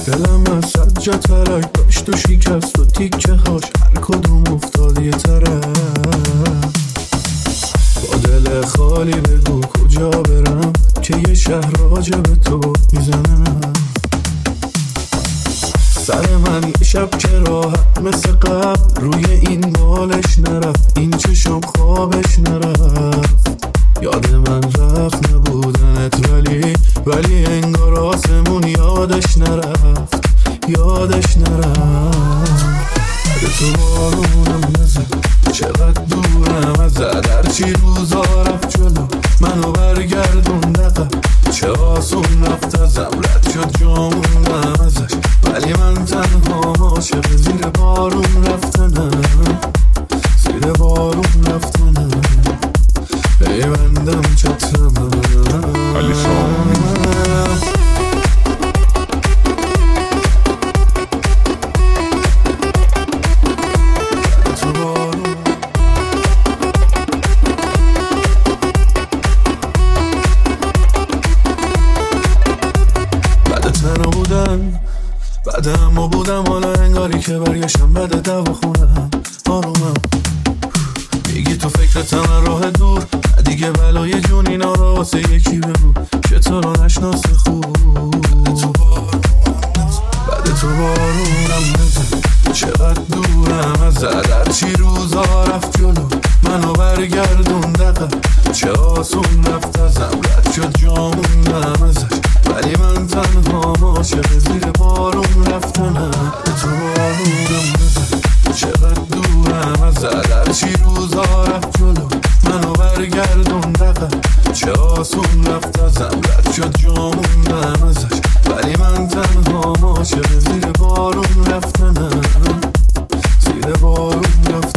دلم از سجا ترک داشت و شکست و تیکه هاش هر کدوم افتاد یه طرف. با دل خالی بگو کجا برم که یه شهر راجب تو میزنم. سر من یه شب که راحت مثل قبل روی این بالش نرفت، این چشم خوابش نرفت. یاد من رفت نبودنت ولی انگار آسمون یادش نرفت، یادش نرفت. بعد تو بارونم نزد چقدر دورم ازت، هرچی روزا رفت جلو منو برگردون دقیق. چه آسون رفت ازم رد شد جامونم ازش، ولی من تنها عاشق زیر بارون رفتنم، زیر بارون رفتنم. پیوندم چترم علی سامی بعدم بودم حالا انگاری که برگشتم بعد دوا خونم آرومم. میگی تو فکرتم راه دور، دیگه بلای جون اینا رو واسه یکی بگو که تو رو نشناسه خوب. بعد تو بارونم نزد چقدر دورم ازت، هرچی روزا رفت جلو منو برگردون دقیق. چه آسون رفت ازم رد شد جامونم ازش، ولی من تنها عاشق زیر بارون رفتنم. بعد تو بارونم نزد چقدر دورم ازت، هرچی روزا رفت جلو منو برگردون دقیق. چه آسون رفت ازم رد شد جامونم ازش، ولی من تنها عاشق زیر بارون رفتنم، زیر بارون رفتنم.